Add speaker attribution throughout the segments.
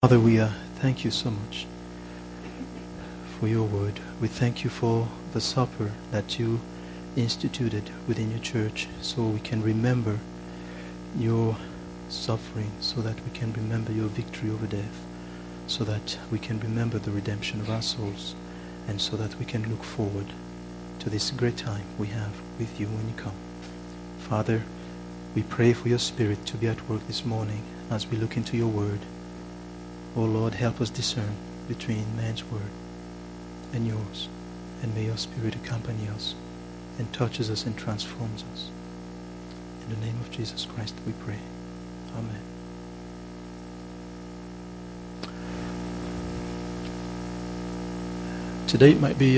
Speaker 1: Father, we thank you so much for your word. We thank you for the supper that you instituted within your church so we can remember your suffering, so that we can remember your victory over death, so that we can remember the redemption of our souls, and so that we can look forward to this great time we have with you when you come. Father, we pray for your Spirit to be at work this morning as we look into your word. Oh Lord, help us discern between man's word and yours. And may your Spirit accompany us and touches us and transforms us. In the name of Jesus Christ we pray. Amen. Today might be,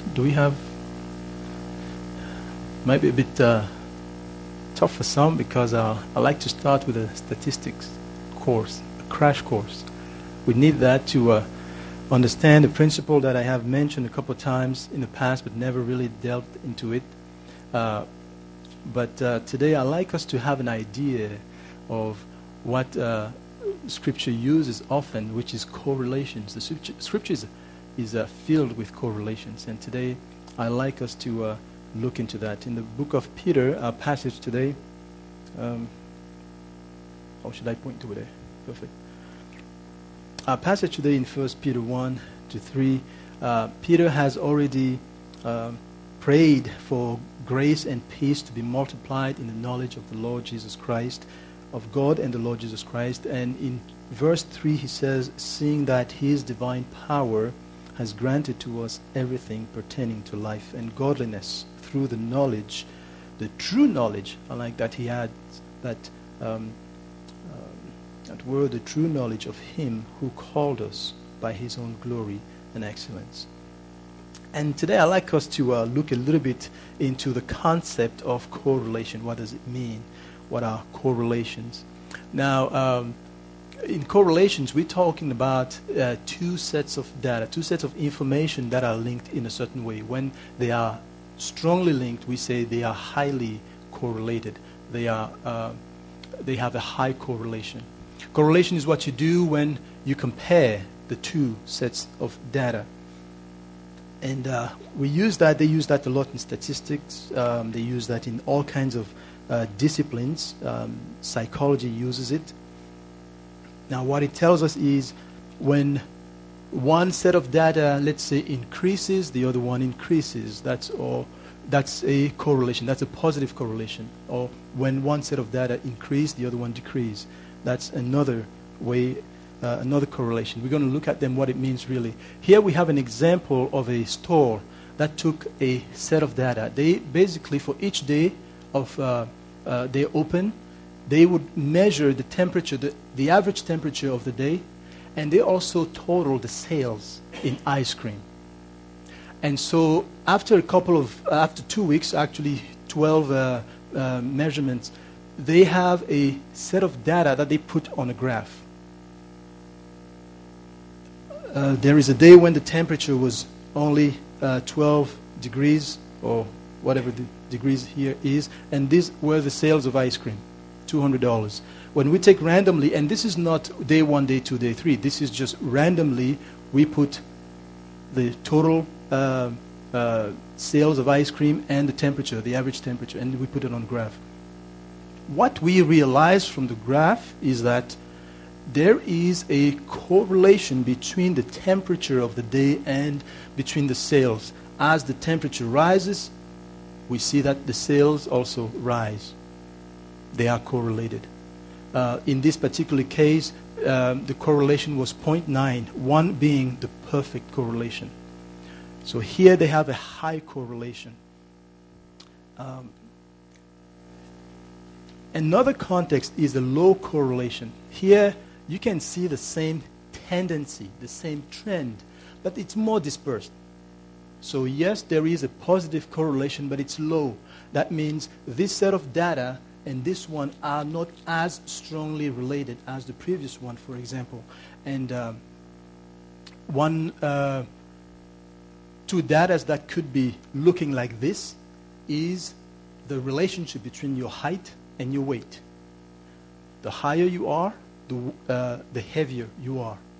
Speaker 1: might be a bit tough for some, because I like to start with a statistics course, a crash course. We need that to understand the principle that I have mentioned a couple of times in the past, but never really delved into it. But today I'd like us to have an idea of what Scripture uses often, which is correlations. The Scripture is filled with correlations. And today I'd like us to look into that. In the book of Peter, our passage today, how should I point to it there? Perfect. Our passage today in 1 Peter 1 to 3, Peter has already prayed for grace and peace to be multiplied in the knowledge of the Lord Jesus Christ, of God and the Lord Jesus Christ. And in verse 3 he says, seeing that his divine power has granted to us everything pertaining to life and godliness through the knowledge, the true knowledge, I like that he had that word, the true knowledge of him who called us by his own glory and excellence. And today I'd like us to look a little bit into the concept of correlation. What does it mean? What are correlations? Now, in correlations, we're talking about two sets of data, two sets of information that are linked in a certain way. When they are strongly linked, we say they are highly correlated. They have a high correlation. Correlation is what you do when you compare the two sets of data. And they use that a lot in statistics. They use that in all kinds of disciplines. Psychology uses it. Now what it tells us is when one set of data, let's say, increases, the other one increases. That's a correlation. That's a positive correlation. Or when one set of data increase, the other one decrease. That's another way, another correlation. We're going to look at them, what it means really. Here we have an example of a store that took a set of data. They basically, for each day of they open, they would measure the temperature, the average temperature of the day, and they also total the sales in ice cream. And so after 2 weeks, actually 12 measurements, they have a set of data that they put on a graph. There is a day when the temperature was only 12 degrees, or whatever the degrees here is, and these were the sales of ice cream, $200. When we take randomly, and this is not day 1, day 2, day 3, this is just randomly, we put the total sales of ice cream and the temperature, the average temperature, and we put it on a graph. What we realize from the graph is that there is a correlation between the temperature of the day and between the sales. As the temperature rises, we see that the sales also rise. They are correlated. In this particular case, the correlation was 0.9, 1 being the perfect correlation. So here they have a high correlation. Another context is the low correlation. Here you can see the same tendency, the same trend, but it's more dispersed. So yes, there is a positive correlation, but it's low. That means this set of data and this one are not as strongly related as the previous one, for example. And two data that could be looking like this is the relationship between your height and your weight. The higher you are, the heavier you are.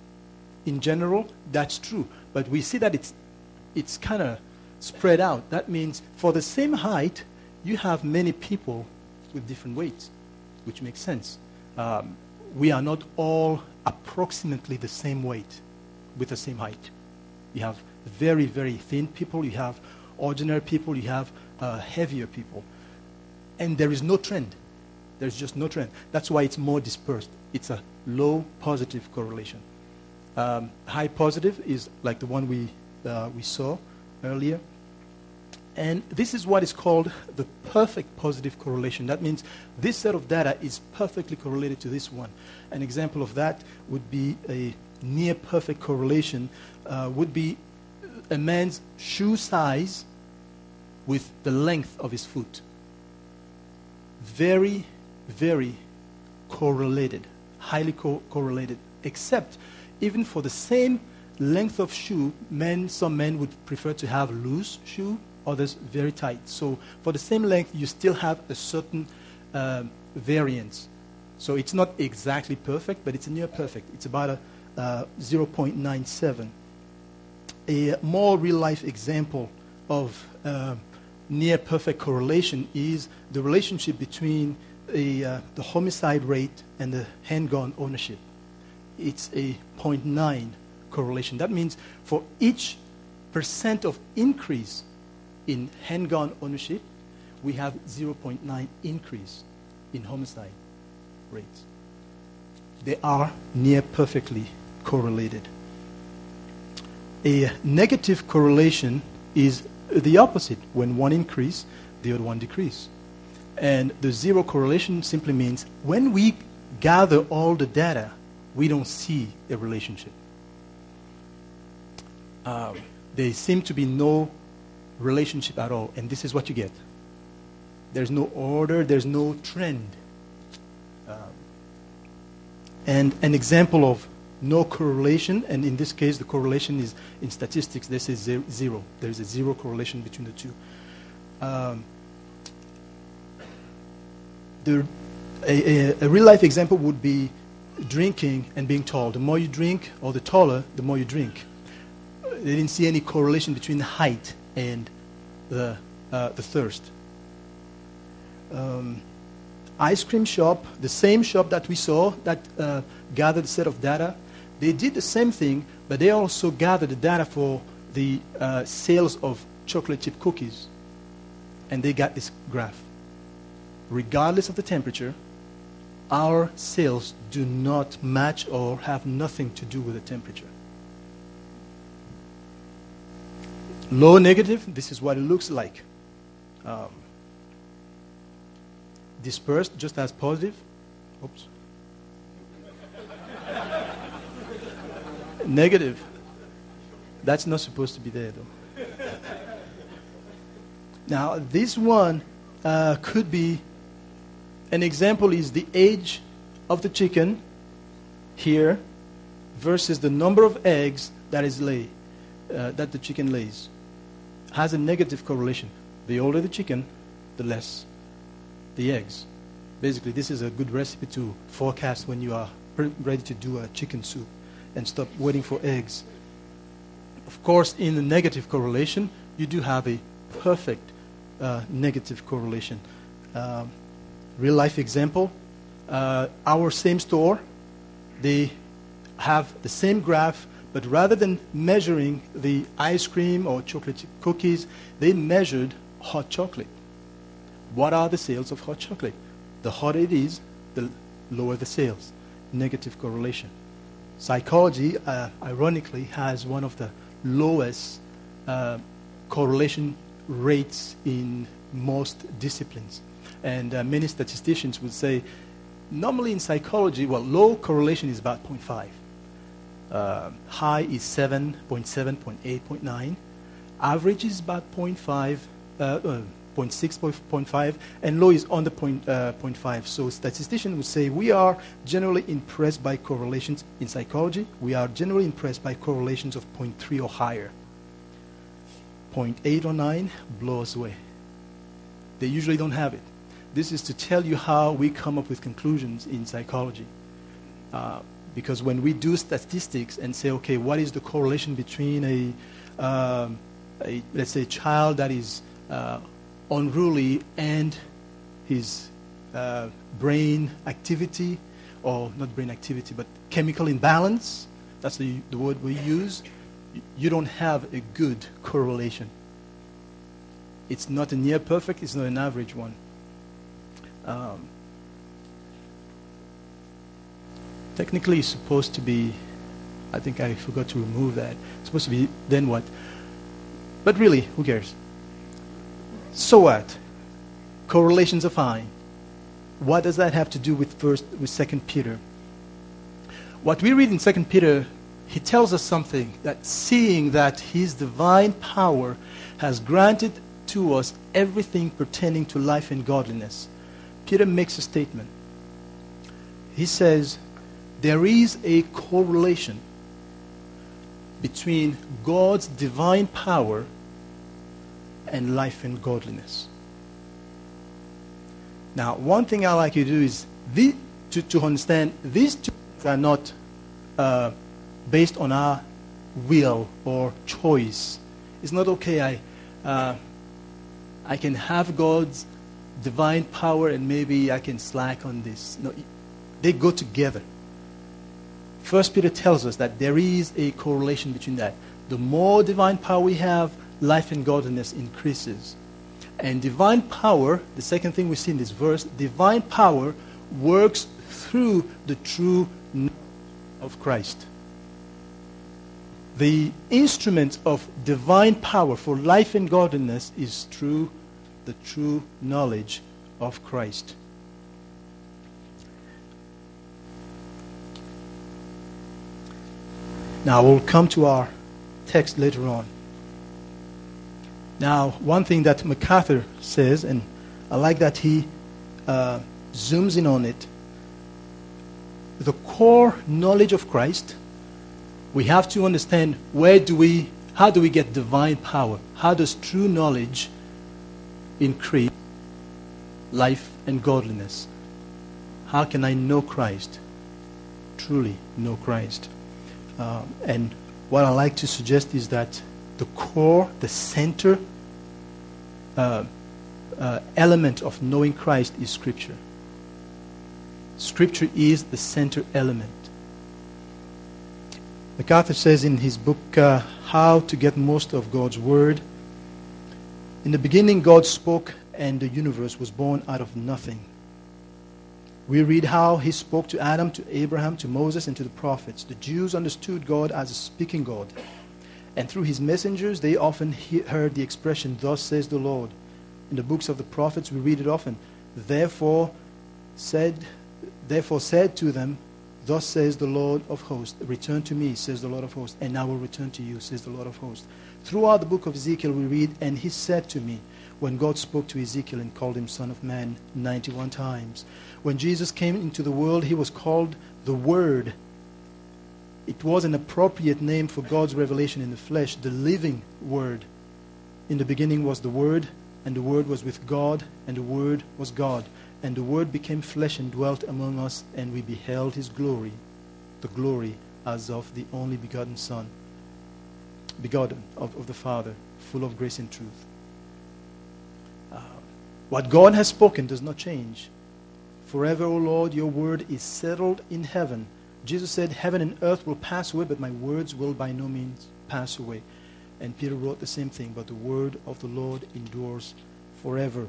Speaker 1: in general, that's true. But we see that it's kind of spread out. That means for the same height, you have many people with different weights, which makes sense. We are not all approximately the same weight with the same height. You have very, very thin people, you have ordinary people, you have heavier people. And there is no trend. There's just no trend. That's why it's more dispersed. It's a low positive correlation. High positive is like the one we saw earlier. And this is what is called the perfect positive correlation. That means this set of data is perfectly correlated to this one. An example of that would be a near perfect correlation would be a man's shoe size with the length of his foot. Very, very correlated, highly correlated, except even for the same length of shoe, some men would prefer to have loose shoe, others very tight. So for the same length, you still have a certain variance. So it's not exactly perfect, but it's near perfect. It's about a 0.97. A more real-life example of near perfect correlation is the relationship between the homicide rate and the handgun ownership. It's a 0.9 correlation. That means for each % of increase in handgun ownership, we have 0.9 increase in homicide rates. They are near perfectly correlated. A negative correlation is the opposite. When one increase, the other one decrease. And the zero correlation simply means when we gather all the data, we don't see a relationship. There seem to be no relationship at all, and this is what you get. There's no order, there's no trend. And an example of no correlation, and in this case the correlation is in statistics, this is zero. There's a zero correlation between the two. A real-life example would be drinking and being tall. The more you drink, or the taller, the more you drink. They didn't see any correlation between the height and the thirst. Ice cream shop, the same shop that we saw that gathered a set of data, they did the same thing, but they also gathered the data for the sales of chocolate chip cookies. And they got this graph. Regardless of the temperature, our sales do not match or have nothing to do with the temperature. Low negative, this is what it looks like. Dispersed just as positive. Oops. Negative. That's not supposed to be there, though. Now, this one could be, an example is the age of the chicken here versus the number of eggs that the chicken lays. Has a negative correlation. The older the chicken, the less the eggs. Basically, this is a good recipe to forecast when you are ready to do a chicken soup and stop waiting for eggs. Of course, in the negative correlation, you do have a perfect negative correlation. Real life example, our same store, they have the same graph, but rather than measuring the ice cream or chocolate chip cookies, they measured hot chocolate. What are the sales of hot chocolate? The hotter it is, the lower the sales. Negative correlation. Psychology, ironically, has one of the lowest correlation rates in most disciplines. And many statisticians would say, normally in psychology, low correlation is about 0.5. High is 7.7, 0.8, 0.9. Average is about 0.5, 0.6, 0.5, and low is under 0.5. So statisticians would say we are generally impressed by correlations in psychology. We are generally impressed by correlations of 0.3 or higher. 0.8 or 9 blows away. They usually don't have it. This is to tell you how we come up with conclusions in psychology. Because when we do statistics and say, okay, what is the correlation between let's say, child that is unruly and his brain activity, or not brain activity, but chemical imbalance, that's the word we use, you don't have a good correlation. It's not a near perfect, it's not an average one. Technically, it's supposed to be, I think I forgot to remove that. It's supposed to be, then what? But really, who cares? So what? Correlations are fine. What does that have to do with 2 Peter? What we read in 2 Peter, he tells us something, that seeing that his divine power has granted to us everything pertaining to life and godliness. Peter makes a statement. He says, there is a correlation between God's divine power and life and godliness. Now, one thing I like you to do is to understand these two things are not based on our will or choice. It's not okay, I can have God's divine power and maybe I can slack on this. No, they go together. 1 Peter tells us that there is a correlation between that. The more divine power we have, life and godliness increases. And divine power, the second thing we see in this verse, divine power works through the true knowledge of Christ. The instrument of divine power for life and godliness is through the true knowledge of Christ. Now we'll come to our text later on. Now, one thing that MacArthur says, and I like that he zooms in on it, the core knowledge of Christ, we have to understand how do we get divine power? How does true knowledge increase life and godliness? How can I know Christ? Truly know Christ. And what I like to suggest is that the core, the center element of knowing Christ is Scripture. Scripture is the center element. MacArthur says in his book, How to Get Most of God's Word, in the beginning God spoke and the universe was born out of nothing. We read how he spoke to Adam, to Abraham, to Moses, and to the prophets. The Jews understood God as a speaking God. And through his messengers, they often heard the expression, thus says the Lord. In the books of the prophets, we read it often. Therefore said to them, thus says the Lord of hosts, return to me, says the Lord of hosts, and I will return to you, says the Lord of hosts. Throughout the book of Ezekiel, we read, and he said to me, when God spoke to Ezekiel and called him Son of Man 91 times. When Jesus came into the world, he was called the Word. It was an appropriate name for God's revelation in the flesh, the living Word. In the beginning was the Word, and the Word was with God, and the Word was God. And the Word became flesh and dwelt among us, and we beheld his glory, the glory as of the only begotten Son, begotten of the Father, full of grace and truth. What God has spoken does not change. Forever, O Lord, your word is settled in heaven. Jesus said, heaven and earth will pass away, but my words will by no means pass away. And Peter wrote the same thing, but the word of the Lord endures forever.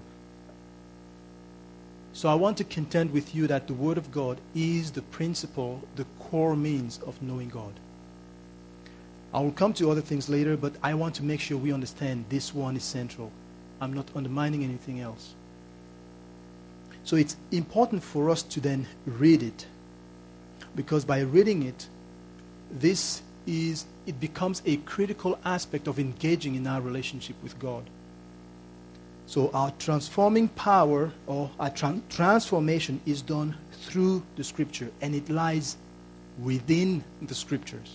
Speaker 1: So I want to contend with you that the word of God is the principle, the core means of knowing God. I will come to other things later, but I want to make sure we understand this one is central. I'm not undermining anything else. So it's important for us to then read it, because by reading it, it becomes a critical aspect of engaging in our relationship with God. So our transforming power, or our transformation, is done through the Scripture, and it lies within the Scriptures.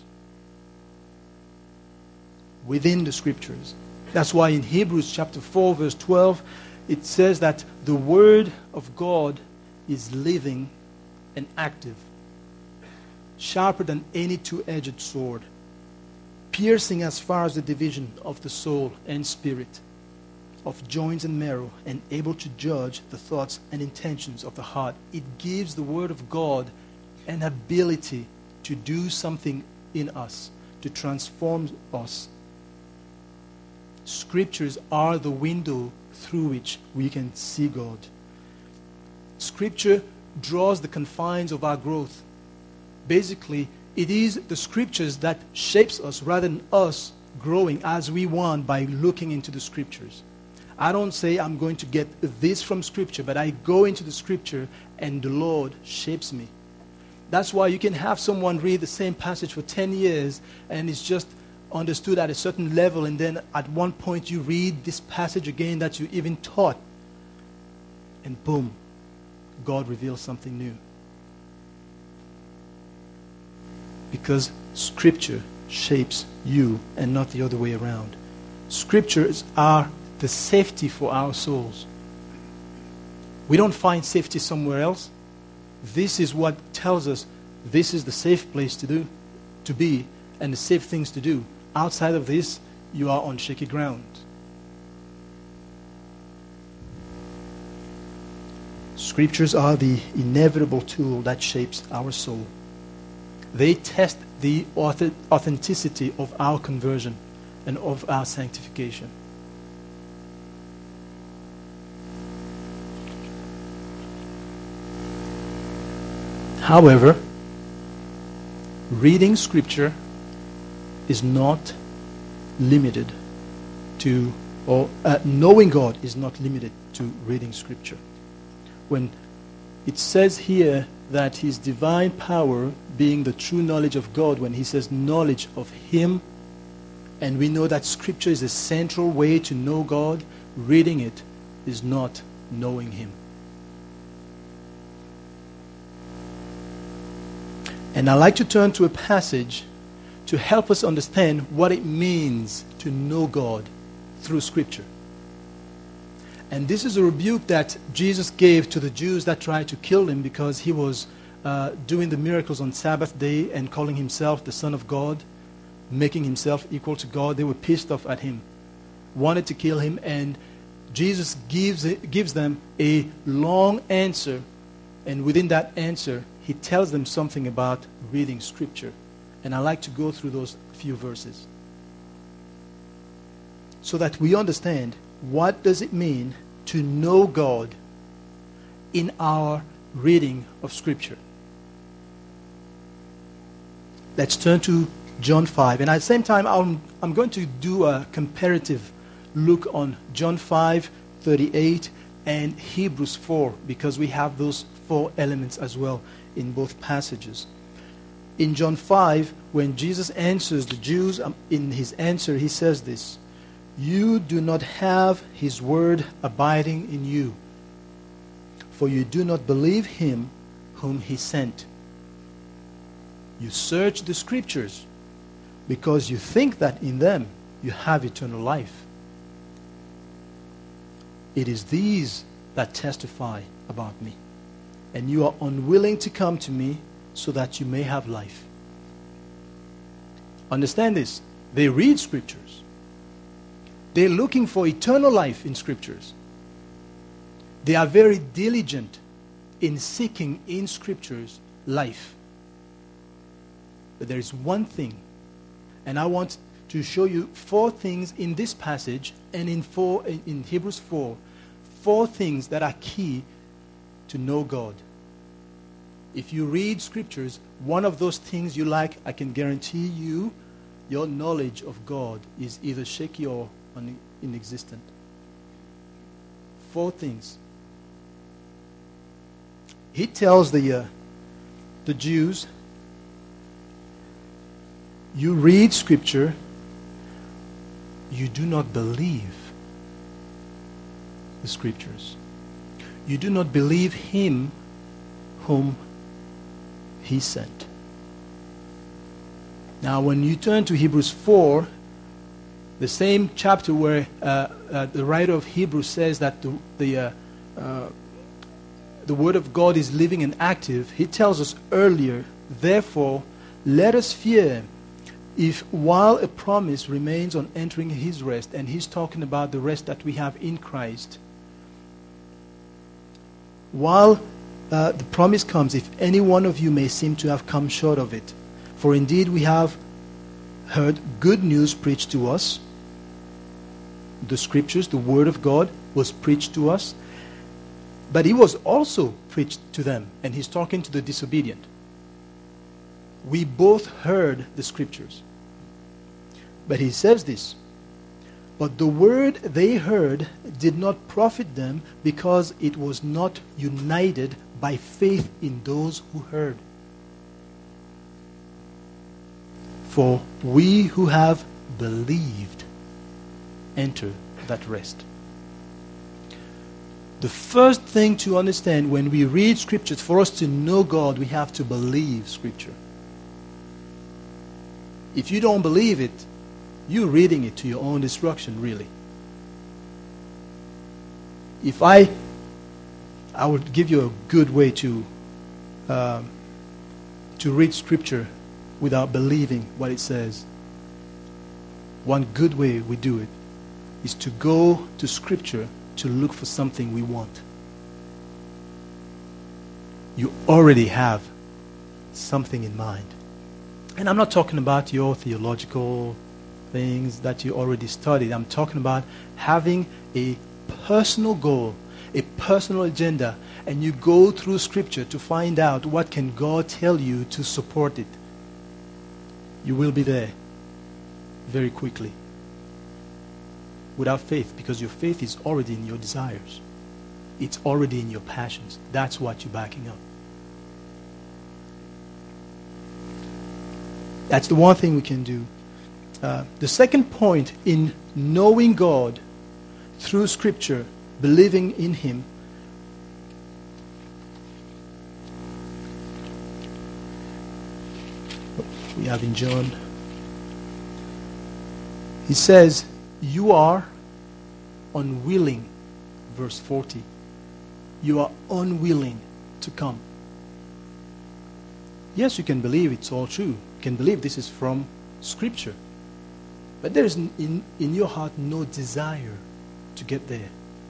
Speaker 1: Within the Scriptures. That's why in Hebrews chapter 4, verse 12, it says that the Word of God is living and active. sharper than any two-edged sword, piercing as far as the division of the soul and spirit, of joints and marrow, and able to judge the thoughts and intentions of the heart. It gives the Word of God an ability to do something in us, to transform us. Scriptures are the window through which we can see God. Scripture draws the confines of our growth. Basically, it is the Scriptures that shapes us rather than us growing as we want by looking into the Scriptures. I don't say I'm going to get this from Scripture, but I go into the Scripture and the Lord shapes me. That's why you can have someone read the same passage for 10 years and it's just understood at a certain level, and then at one point you read this passage again that you even taught, and boom, God reveals something new. Because Scripture shapes you and not the other way around. Scriptures are the safety for our souls. We don't find safety somewhere else. This is what tells us this is the safe place to be, and the safe things to do. Outside of this, you are on shaky ground. Scriptures are the inevitable tool that shapes our soul. They test the authenticity of our conversion and of our sanctification. However, reading Scripture is not limited to, or knowing God is not limited to reading Scripture. When it says here that His divine power being the true knowledge of God, when He says knowledge of Him, and we know that Scripture is a central way to know God, reading it is not knowing Him. And I'd like to turn to a passage to help us understand what it means to know God through Scripture. And this is a rebuke that Jesus gave to the Jews that tried to kill Him because He was doing the miracles on Sabbath day and calling Himself the Son of God, making Himself equal to God. They were pissed off at Him, wanted to kill Him, and Jesus gives them a long answer, and within that answer, He tells them something about reading Scripture. And I'd like to go through those few verses so that we understand what does it mean to know God in our reading of Scripture. Let's turn to John 5. And at the same time, I'm going to do a comparative look on John 5:38 and Hebrews 4, because we have those four elements as well in both passages. In John 5, when Jesus answers the Jews, in His answer, He says this: "You do not have His word abiding in you, for you do not believe Him whom He sent. You search the Scriptures, because you think that in them you have eternal life. It is these that testify about me, and you are unwilling to come to me so that you may have life." Understand this. They read Scriptures. They're looking for eternal life in Scriptures. They are very diligent in seeking in Scriptures life. But there is one thing, and I want to show you four things in this passage and in Hebrews 4, four things that are key to know God. If you read Scriptures, one of those things you like, I can guarantee you, your knowledge of God is either shaky or inexistent. Four things. He tells the Jews, you read Scripture, you do not believe the Scriptures. You do not believe Him whom He sent. Now, when you turn to Hebrews 4, the same chapter where the writer of Hebrews says that the Word of God is living and active, he tells us earlier Therefore, let us fear if while a promise remains on entering his rest, and he's talking about the rest that we have in Christ, while the promise comes, if any one of you may seem to have come short of it. For indeed we have heard good news preached to us. The scriptures, the word of God was preached to us. But it was also preached to them. And he's talking to the disobedient. We both heard the scriptures. But he says this, but the word they heard did not profit them because it was not united by faith in those who heard. For we who have believed enter that rest. The first thing to understand when we read scriptures, for us to know God, we have to believe scripture. If you don't believe it, you're reading it to your own destruction, really. If I would give you a good way to read scripture without believing what it says. One good way we do it is to go to scripture to look for something we want. You already have something in mind. And I'm not talking about your theological things that you already studied. I'm talking about having a personal goal, a personal agenda, and you go through scripture to find out what can God tell you to support it. You will be there very quickly. Without faith, because your faith is already in your desires. It's already in your passions. That's what you're backing up. That's the one thing we can do. The second point in knowing God through Scripture, believing in Him, we have in John, he says, you are unwilling, verse 40. You are unwilling to come. Yes, you can believe it's all true. You can believe this is from Scripture. But there is in your heart no desire to get there.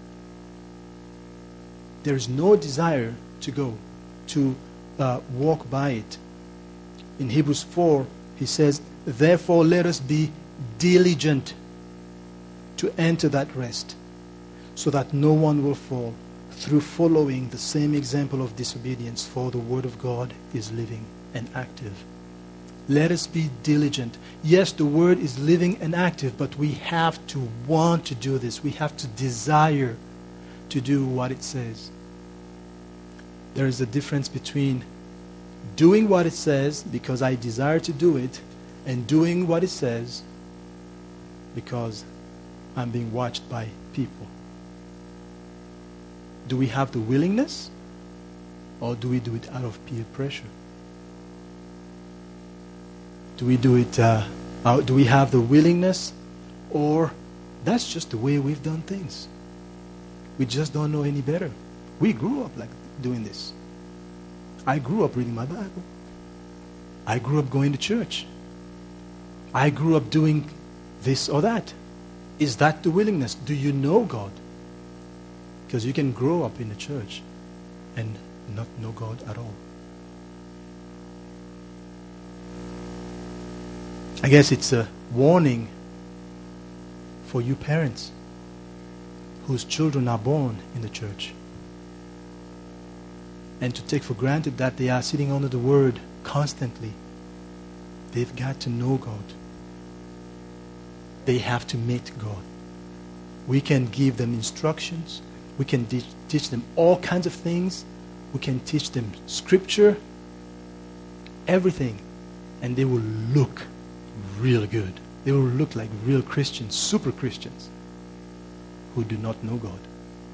Speaker 1: There is no desire to go, to walk by it. In Hebrews 4, he says, therefore let us be diligent to enter that rest, so that no one will fall through following the same example of disobedience, for the word of God is living and active. Let us be diligent. Yes, the word is living and active, but we have to want to do this. We have to desire to do what it says. There is a difference between doing what it says because I desire to do it, and doing what it says because I'm being watched by people. Do we have the willingness, or do we do it out of peer pressure? Do we do it? Do we have the willingness, or that's just the way we've done things? We just don't know any better. We grew up like doing this. I grew up reading my Bible. I grew up going to church. I grew up doing this or that. Is that the willingness? Do you know God? Because you can grow up in the church and not know God at all. I guess it's a warning for you parents whose children are born in the church, and to take for granted that they are sitting under the Word constantly. They've got to know God. They have to meet God. We can give them instructions. We can teach them all kinds of things. We can teach them Scripture, everything, and they will look real good. They will look like real Christians, super Christians, who do not know God.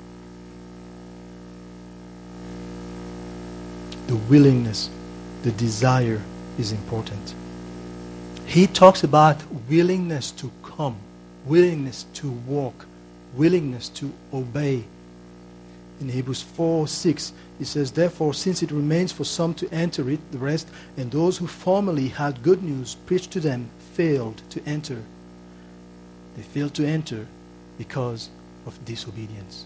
Speaker 1: The willingness, the desire is important. He talks about willingness to come, willingness to walk, willingness to obey. in Hebrews 4:6. It says, therefore, since it remains for some to enter it, the rest, and those who formerly had good news preached to them failed to enter. They failed to enter because of disobedience.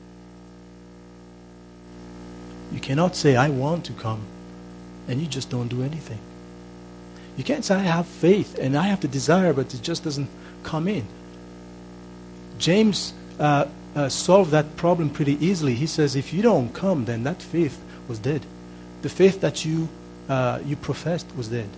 Speaker 1: You cannot say, I want to come, and you just don't do anything. You can't say, I have faith, and I have the desire, but it just doesn't come in. James solved that problem pretty easily. He says, if you don't come, then that faith was dead. The faith that you professed was dead.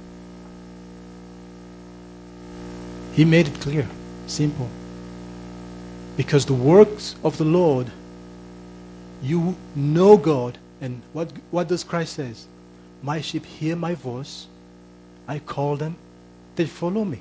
Speaker 1: He made it clear, simple. Because the works of the Lord, you know God, and what does Christ says? My sheep hear my voice, I call them, they follow me.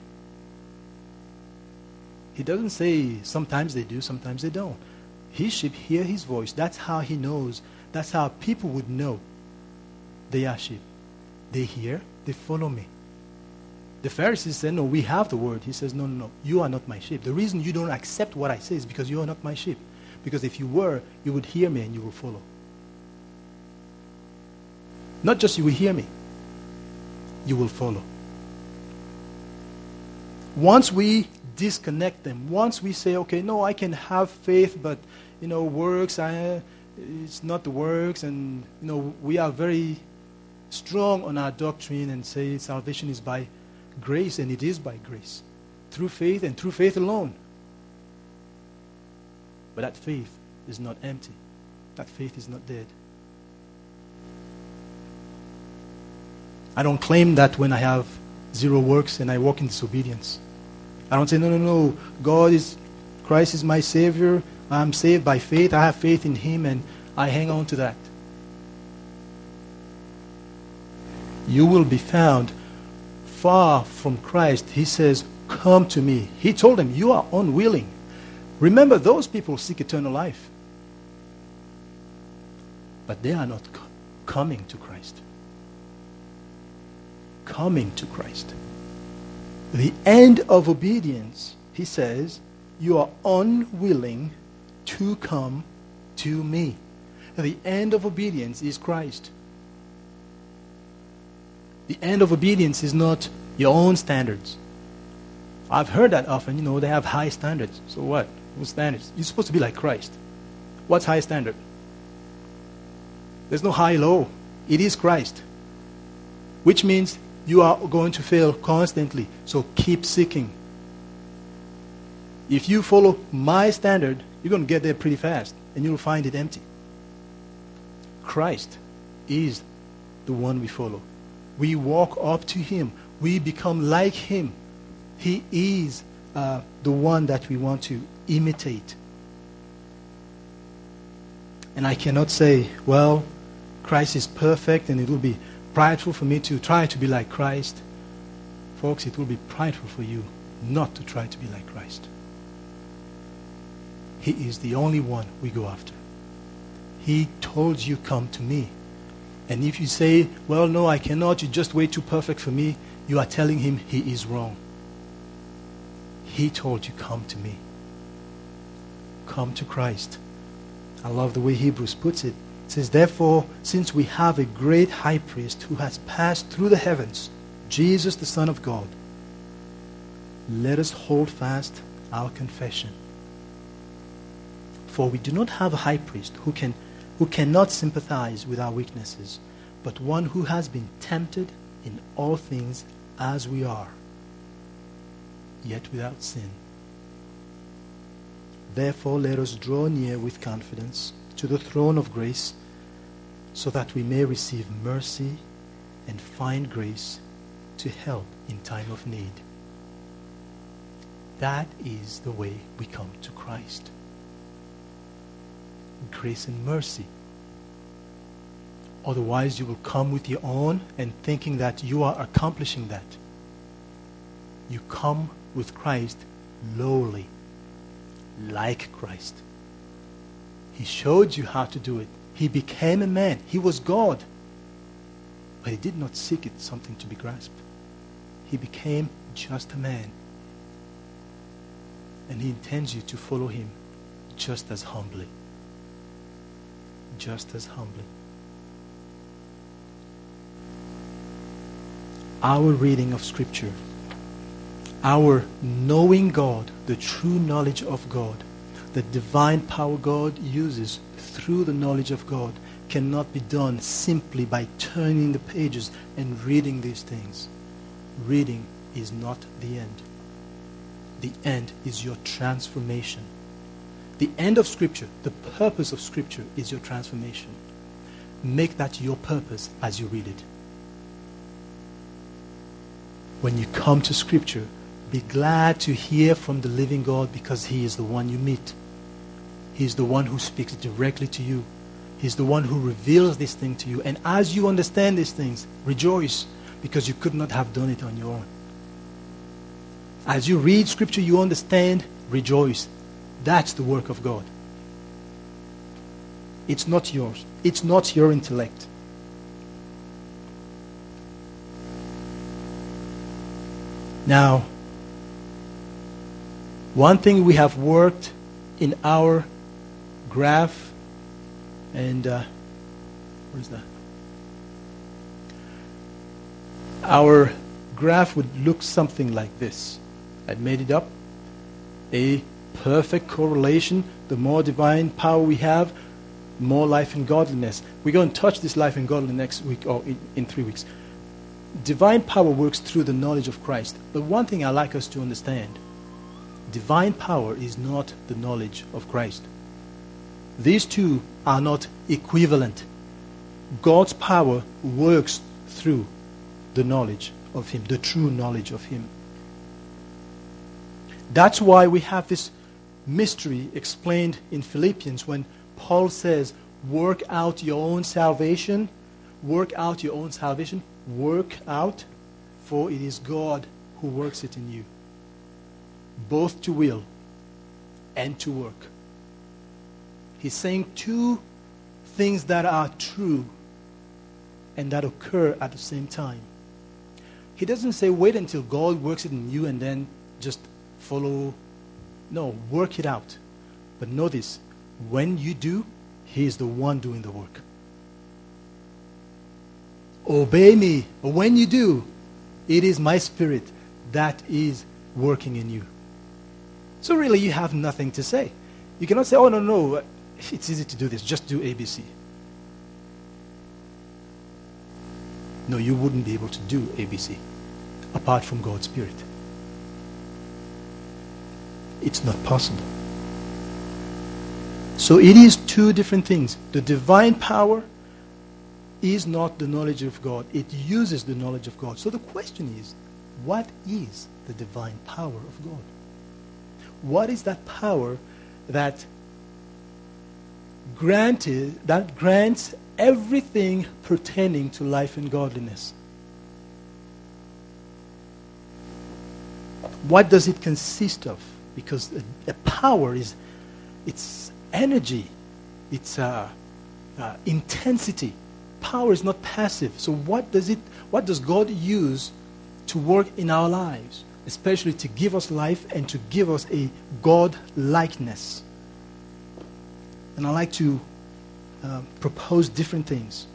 Speaker 1: He doesn't say sometimes they do, sometimes they don't. His sheep hear his voice. That's how he knows. That's how people would know they are sheep. They hear, they follow me. The Pharisees said, no, we have the word. He says, no, you are not my sheep. The reason you don't accept what I say is because you are not my sheep. Because if you were, you would hear me and you will follow. Not just you will hear me, you will follow. Once we disconnect them, once we say, okay, no, I can have faith, but, works, it's not the works, and, we are very strong on our doctrine and say salvation is by grace, and it is by grace, through faith and through faith alone. But that faith is not empty. That faith is not dead. I don't claim that when I have zero works and I walk in disobedience. I don't say, no, Christ is my Savior. I'm saved by faith. I have faith in Him and I hang on to that. You will be found far from Christ. He says, come to me. He told them, you are unwilling. Remember, those people seek eternal life. But they are not coming to Christ. Coming to Christ. The end of obedience, he says, you are unwilling to come to me. The end of obedience is Christ. The end of obedience is not your own standards. I've heard that often, they have high standards. So what? What standards? You're supposed to be like Christ. What's high standard? There's no high-low. It is Christ. Which means you are going to fail constantly. So keep seeking. If you follow my standard, you're going to get there pretty fast. And you'll find it empty. Christ is the one we follow. We walk up to Him. We become like Him. He is the one that we want to imitate. And I cannot say, well, Christ is perfect and it will be prideful for me to try to be like Christ. Folks, it will be prideful for you not to try to be like Christ. He is the only one we go after. He told you, come to me. And if you say, well, no, I cannot, you're just way too perfect for me, you are telling Him He is wrong. He told you, come to me. Come to Christ. I love the way Hebrews puts it. It says, therefore, since we have a great high priest who has passed through the heavens, Jesus the Son of God, let us hold fast our confession. For we do not have a high priest who cannot sympathize with our weaknesses, but one who has been tempted in all things as we are, yet without sin. Therefore, let us draw near with confidence to the throne of grace, so that we may receive mercy and find grace to help in time of need. That is the way we come to Christ. Grace and mercy. Otherwise, you will come with your own and thinking that you are accomplishing that. You come with Christ lowly, like Christ. He showed you how to do it. He became a man. He was God. But He did not seek it something to be grasped. He became just a man. And He intends you to follow Him just as humbly. just as humbly. Our reading of Scripture, our knowing God, the true knowledge of God, the divine power God uses through the knowledge of God, cannot be done simply by turning the pages and reading these things. Reading is not the end. The end is your transformation. The end of Scripture, the purpose of Scripture is your transformation. Make that your purpose as you read it. When you come to Scripture, be glad to hear from the living God, because He is the one you meet. He is the one who speaks directly to you. He's the one who reveals this thing to you. And as you understand these things, rejoice, because you could not have done it on your own. As you read Scripture, you understand, rejoice. That's the work of God. It's not yours. It's not your intellect. Now, one thing we have worked in our graph, and what is that? Our graph would look something like this. I made it up. A perfect correlation. The more divine power we have, more life and godliness. We're going to touch this life and godliness next week, or in 3 weeks. Divine power works through the knowledge of Christ. But one thing I like us to understand, divine power is not the knowledge of Christ. These two are not equivalent. God's power works through the knowledge of Him, the true knowledge of Him. That's why we have this mystery explained in Philippians when Paul says, work out your own salvation. Work out your own salvation. Work out, for it is God who works it in you, both to will and to work. He's saying two things that are true and that occur at the same time. He doesn't say wait until God works it in you and then just follow. No, work it out. But notice, when you do, He is the one doing the work. Obey me. When you do, it is my Spirit that is working in you. So really, you have nothing to say. You cannot say, oh, no, it's easy to do this. Just do ABC. No, you wouldn't be able to do ABC apart from God's Spirit. It's not possible. So it is two different things. The divine power is not the knowledge of God. It uses the knowledge of God. So the question is, what is the divine power of God? What is that power that grants everything pertaining to life and godliness? What does it consist of? Because a power is, it's energy, it's intensity. Power is not passive. So what does God use to work in our lives, especially to give us life and to give us a God-likeness? And I like to propose different things.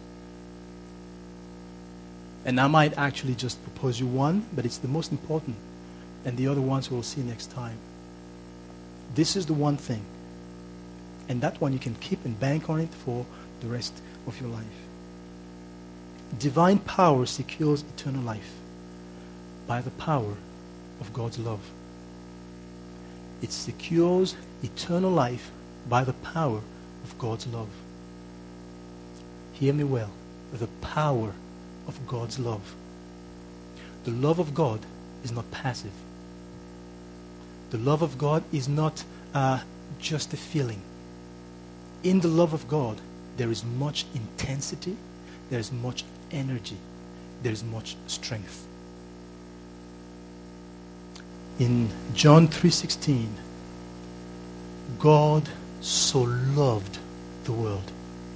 Speaker 1: And I might actually just propose you one, but it's the most important. And the other ones we'll see next time. This is the one thing. And that one you can keep and bank on it for the rest of your life. Divine power secures eternal life by the power of God's love. It secures eternal life by the power of God's love. Hear me well. The power of God's love. The love of God is not passive. The love of God is not just a feeling. In the love of God, there is much intensity, there is much energy, there is much strength. In John 3:16, God so loved the world.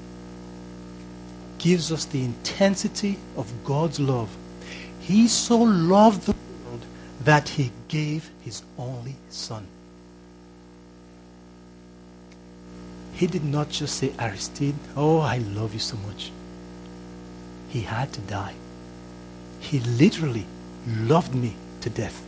Speaker 1: Gives us the intensity of God's love. He so loved the world that He gave His only Son. He did not just say, Aristide, oh, I love you so much. He had to die. He literally loved me to death.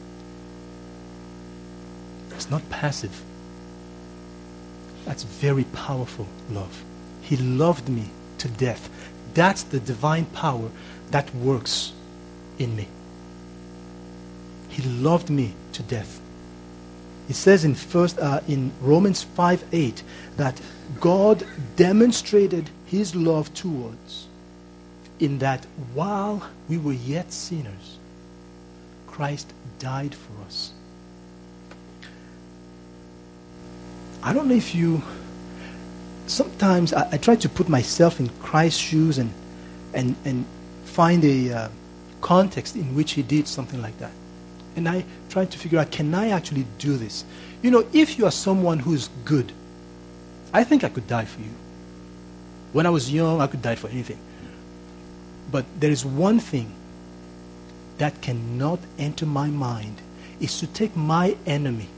Speaker 1: It's not passive. That's very powerful love. He loved me to death. That's the divine power that works in me. He loved me to death. It says in Romans 5:8 that God demonstrated his love towards in that while we were yet sinners, Christ died for us. I don't know if you... Sometimes I try to put myself in Christ's shoes and find a context in which he did something like that. And I try to figure out, can I actually do this? You know, if you are someone who's good, I think I could die for you. When I was young, I could die for anything. But there is one thing that cannot enter my mind, is to take my enemy,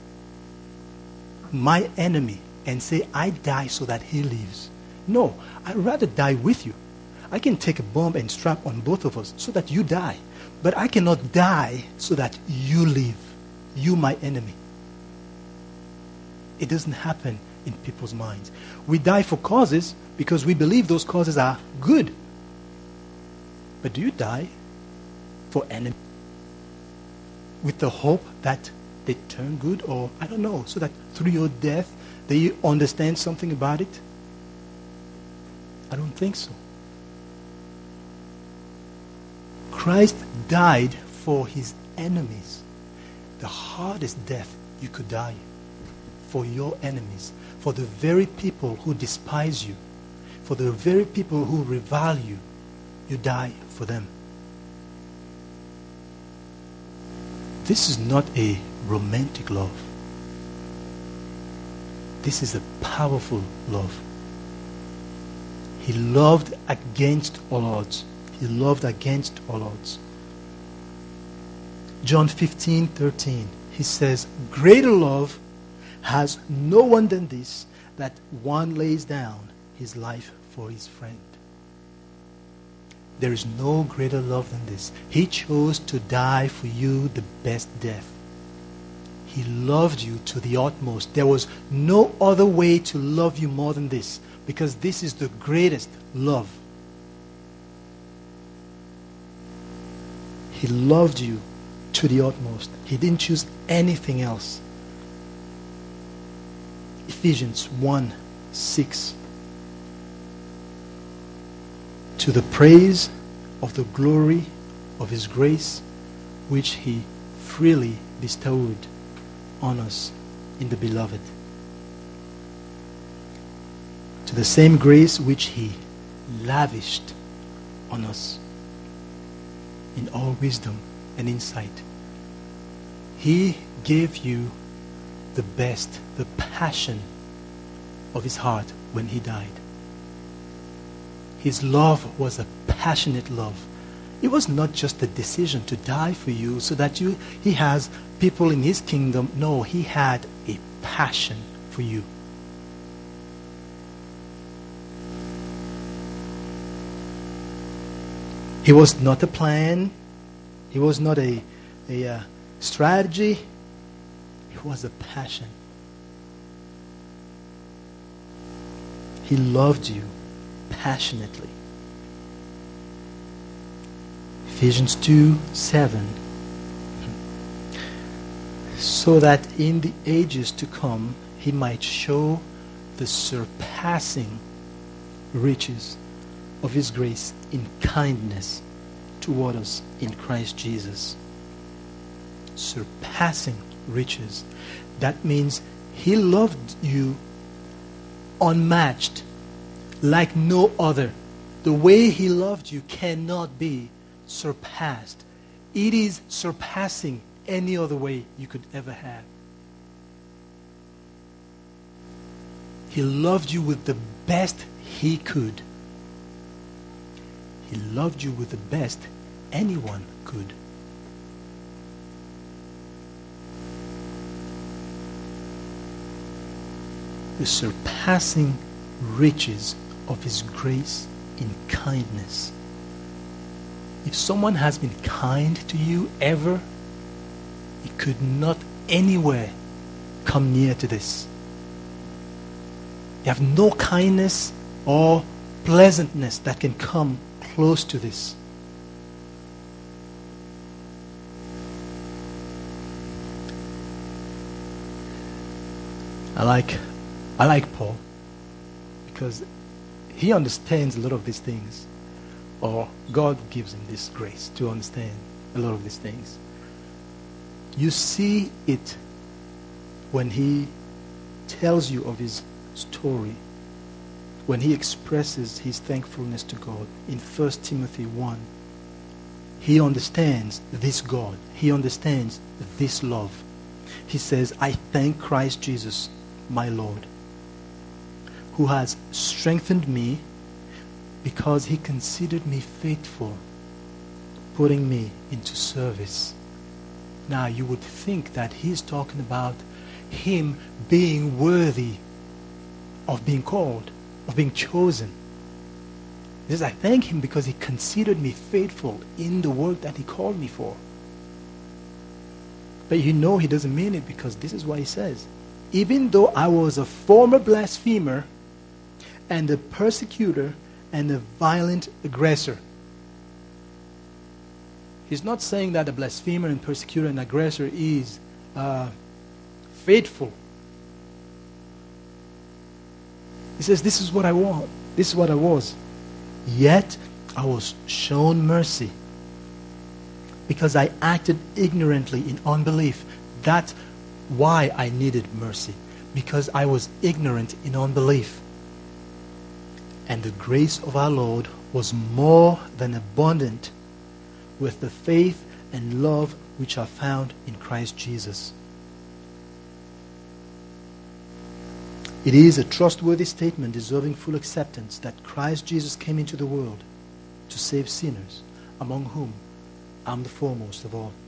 Speaker 1: and say, I die so that he lives. No, I'd rather die with you. I can take a bomb and strap on both of us so that you die. But I cannot die so that you live. You, my enemy. It doesn't happen in people's minds. We die for causes because we believe those causes are good. But do you die for enemies with the hope that they turn good? Or, I don't know, so that through your death, they understand something about it? I don't think so. Christ died for his enemies. The hardest death you could die for your enemies, for the very people who despise you, for the very people who revile you. You die for them. This is not a romantic love. This is a powerful love. He loved against all odds. He loved against all odds. John 15:13, he says, greater love has no one than this, that one lays down his life for his friend. There is no greater love than this. He chose to die for you the best death. He loved you to the utmost. There was no other way to love you more than this, because this is the greatest love. He loved you to the utmost. He didn't choose anything else. Ephesians 1:6. To the praise of the glory of his grace, which he freely bestowed on us in the beloved. To the same grace which he lavished on us in all wisdom and insight. He gave you the best, the passion of his heart when he died. His love was a passionate love. It was not just a decision to die for you so that he has people in his kingdom. No, he had a passion for you. He was not a plan. He was not a strategy. It was a passion. He loved you passionately. Ephesians 2:7. So that in the ages to come he might show the surpassing riches of his grace in kindness toward us in Christ Jesus. Surpassing riches. That means he loved you unmatched, like no other. The way he loved you cannot be surpassed. It is surpassing any other way you could ever have. He loved you with the best he could. He loved you with the best anyone could. the surpassing riches of his grace in kindness. If someone has been kind to you ever, it could not anywhere come near to this. You have no kindness or pleasantness that can come close to this. I like Paul because he understands a lot of these things, or God gives him this grace to understand a lot of these things. You see it when he tells you of his story, when he expresses his thankfulness to God in 1 Timothy 1. He understands this God. He understands this love. He says, I thank Christ Jesus, my Lord, who has strengthened me because he considered me faithful, putting me into service. Now you would think that he's talking about him being worthy of being called, of being chosen. He says, I thank him because he considered me faithful in the work that he called me for. But you know he doesn't mean it, because this is what he says. Even though I was a former blasphemer and a persecutor and a violent aggressor. He's not saying that a blasphemer and persecutor and aggressor is faithful. He says, this is what I want. This is what I was. Yet I was shown mercy because I acted ignorantly in unbelief. That's why I needed mercy, because I was ignorant in unbelief. And the grace of our Lord was more than abundant with the faith and love which are found in Christ Jesus. It is a trustworthy statement deserving full acceptance that Christ Jesus came into the world to save sinners, among whom I'm the foremost of all.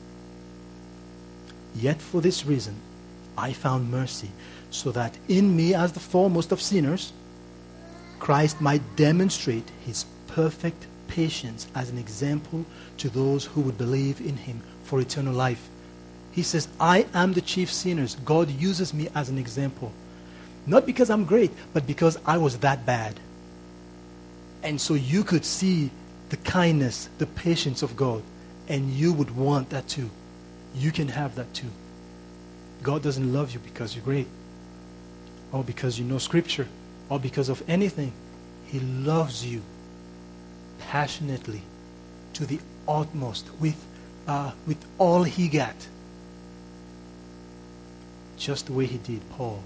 Speaker 1: Yet for this reason I found mercy, so that in me as the foremost of sinners, Christ might demonstrate his perfect patience as an example to those who would believe in him for eternal life. He says, I am the chief sinner. God uses me as an example. Not because I'm great, but because I was that bad. And so you could see the kindness, the patience of God, and you would want that too. You can have that too. God doesn't love you because you're great, or because you know Scripture, or because of anything. He loves you passionately, to the utmost, with all he got. Just the way he did Paul.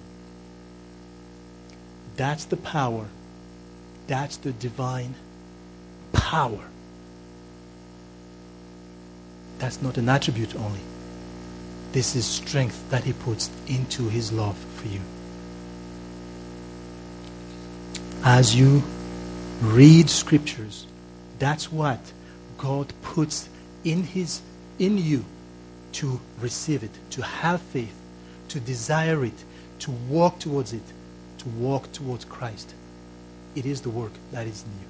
Speaker 1: That's the power. That's the divine power. That's not an attribute only. This is strength that he puts into his love for you. As you read scriptures, that's what God puts in you to receive it, to have faith, to desire it, to walk towards it, to walk towards Christ. It is the work that is in you.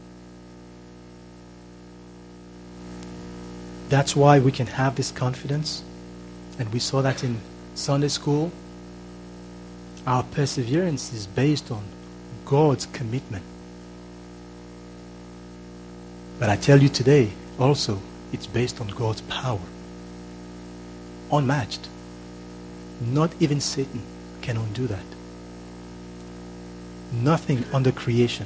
Speaker 1: That's why we can have this confidence, and we saw that in Sunday school. Our perseverance is based on God's commitment. But I tell you today also, it's based on God's power. Unmatched. Not even Satan can undo that. Nothing under creation.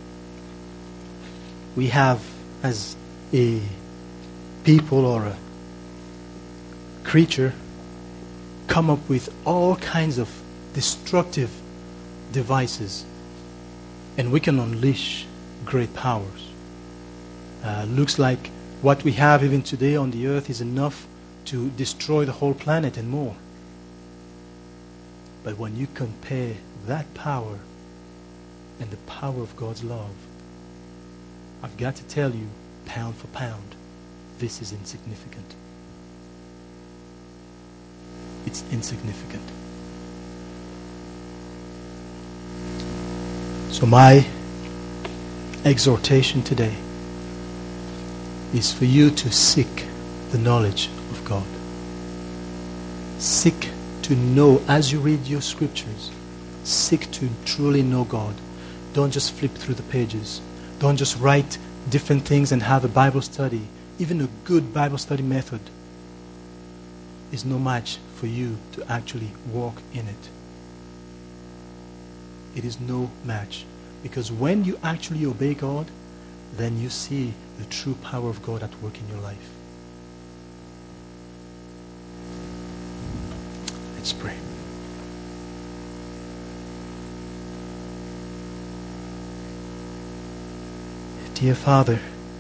Speaker 1: We have, as a people or a creature, come up with all kinds of destructive devices, and we can unleash great powers. Looks like what we have even today on the earth is enough to destroy the whole planet and more. But when you compare that power and the power of God's love, I've got to tell you, pound for pound, this is insignificant. It's insignificant. So my exhortation today is for you to seek the knowledge of God. Seek to know as you read your scriptures. Seek to truly know God. Don't just flip through the pages. Don't just write different things and have a Bible study. Even a good Bible study method is no match for you to actually walk in it. It is no match. Because when you actually obey God, then you see the true power of God at work in your life. Let's pray. Dear Father,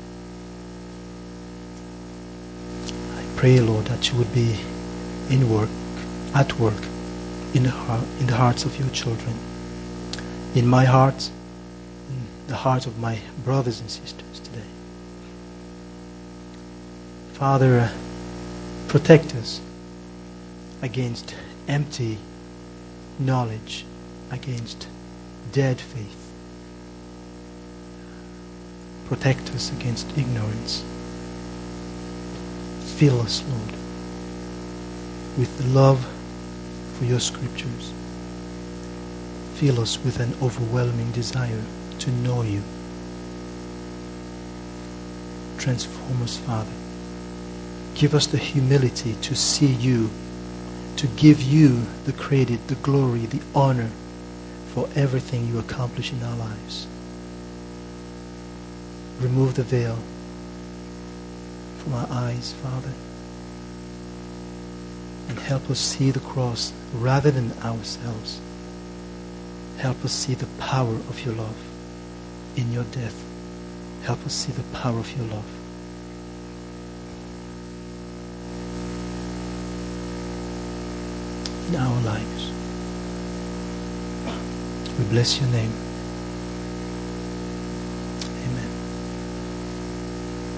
Speaker 1: I pray, Lord, that you would be at work in the hearts of your children, in my heart, in the hearts of my brothers and sisters today. Father, protect us against empty knowledge, against dead faith. Protect us against ignorance. Fill us, Lord, with the love for your scriptures. Fill us with an overwhelming desire to know you. Transform us, Father. Give us the humility to see you, to give you the credit, the glory, the honor for everything you accomplish in our lives. Remove the veil from our eyes, Father, and help us see the cross rather than ourselves. Help us see the power of your love in your death. Help us see the power of your love. In our lives. We bless your name.